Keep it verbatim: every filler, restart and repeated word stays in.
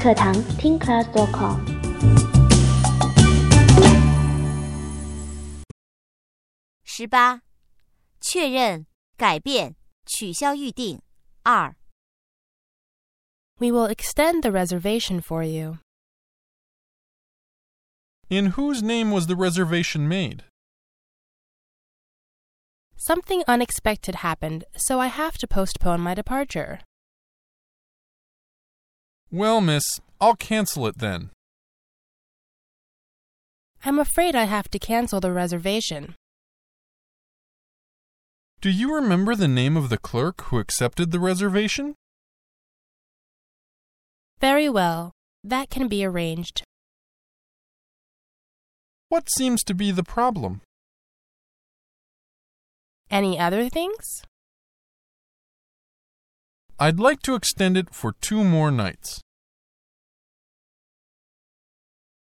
课堂 听 class dot com。 十八，确认、改变、取消预定。二 We will extend the reservation for you. In whose name was the reservation made? Something unexpected happened, so I have to postpone my departure. Well, miss, I'll cancel it then. I'm afraid I have to cancel the reservation. Do you remember the name of the clerk who accepted the reservation? Very well. That can be arranged. What seems to be the problem? Any other things? I'd like to extend it for two more nights.